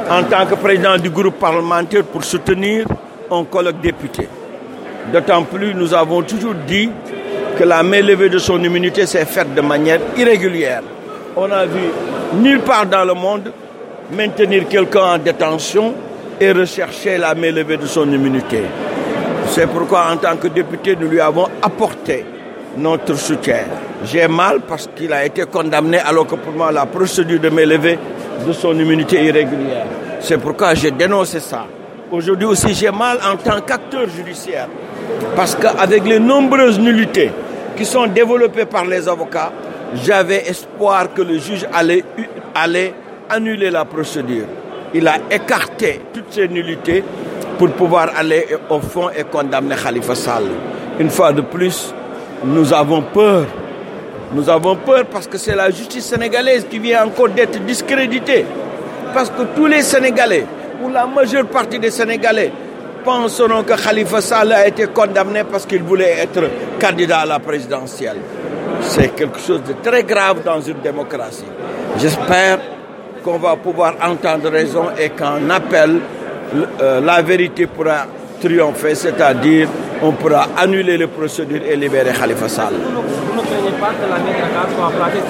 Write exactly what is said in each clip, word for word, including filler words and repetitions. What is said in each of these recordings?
en tant que président du groupe parlementaire pour soutenir un collègue député. D'autant plus, nous avons toujours dit que la main levée de son immunité s'est faite de manière irrégulière. On a vu nulle part dans le monde maintenir quelqu'un en détention et rechercher la main levée de son immunité. C'est pourquoi, en tant que député, nous lui avons apporté notre soutien. J'ai mal parce qu'il a été condamné alors que pour moi, la procédure de main levée de son immunité irrégulière. C'est pourquoi j'ai dénoncé ça. Aujourd'hui aussi, j'ai mal en tant qu'acteur judiciaire parce qu'avec les nombreuses nullités qui sont développées par les avocats, j'avais espoir que le juge allait, allait annuler la procédure. Il a écarté toutes ces nullités pour pouvoir aller au fond et condamner Khalifa Sall. Une fois de plus, nous avons peur. Nous avons peur parce que c'est la justice sénégalaise qui vient encore d'être discréditée. Parce que tous les Sénégalais, ou la majeure partie des Sénégalais, penseront que Khalifa Sall a été condamné parce qu'il voulait être candidat à la présidentielle. C'est quelque chose de très grave dans une démocratie. J'espère qu'on va pouvoir entendre raison et qu'en appel, euh, la vérité pourra triompher, c'est-à-dire on pourra annuler les procédures et libérer Khalifa Sall. Vous ne craignez pas que la main Dakar soit placée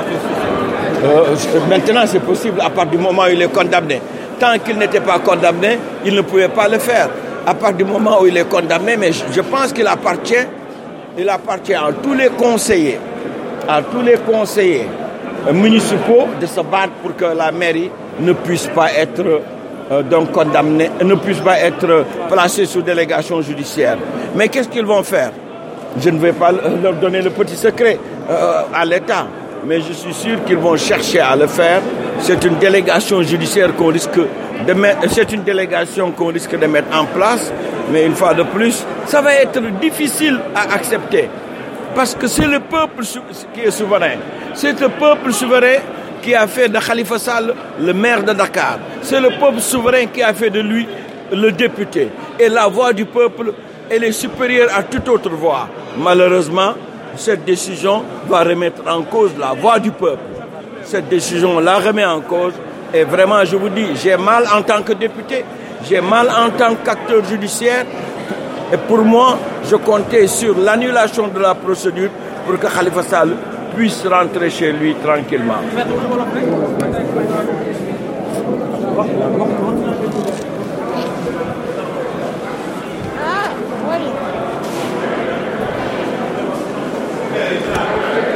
sur des actes? Maintenant, c'est possible à partir du moment où il est condamné. Tant qu'il n'était pas condamné, il ne pouvait pas le faire. À partir du moment où il est condamné, mais je pense qu'il appartient, il appartient à tous les conseillers, à tous les conseillers municipaux de se battre pour que la mairie ne puisse pas être euh, donc condamnée, ne puisse pas être placée sous délégation judiciaire. Mais qu'est-ce qu'ils vont faire? Je ne vais pas leur donner le petit secret euh, à l'État, mais je suis sûr qu'ils vont chercher à le faire. C'est une délégation judiciaire qu'on risque de mettre, c'est une délégation qu'on risque de mettre en place, mais une fois de plus, ça va être difficile à accepter. Parce que c'est le peuple qui est souverain. C'est le peuple souverain qui a fait de Khalifa Sall le maire de Dakar. C'est le peuple souverain qui a fait de lui le député. Et la voix du peuple, elle est supérieure à toute autre voix. Malheureusement, cette décision va remettre en cause la voix du peuple. Cette décision la remet en cause. Et vraiment, je vous dis, j'ai mal en tant que député, j'ai mal en tant qu'acteur judiciaire. Et pour moi, je comptais sur l'annulation de la procédure pour que Khalifa Sall puisse rentrer chez lui tranquillement. Ah, oui.